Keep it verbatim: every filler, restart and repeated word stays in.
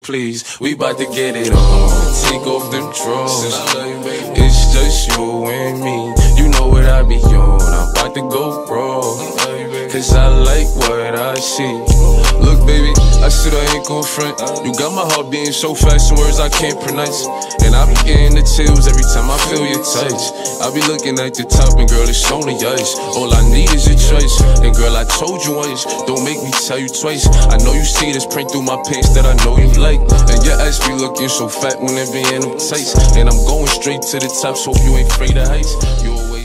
Please, we bout to get it on. Take off them drawers. It's just you and me. You know what I be on. I'm about to go raw, cause I like what I see. Look, baby, I said I ain't gon' front. You got my heart beating so fast, some words I can't pronounce. And I be getting the chills every time I feel your touch. I be looking at the top and girl, it's on the ice. All I need is your choice. And girl, I told you once, don't make me tell you twice. I know you see this print through my pants that I know you like. And your ass be looking so fat when it be in them tights. And I'm going straight to the top, so you ain't afraid of heights. You always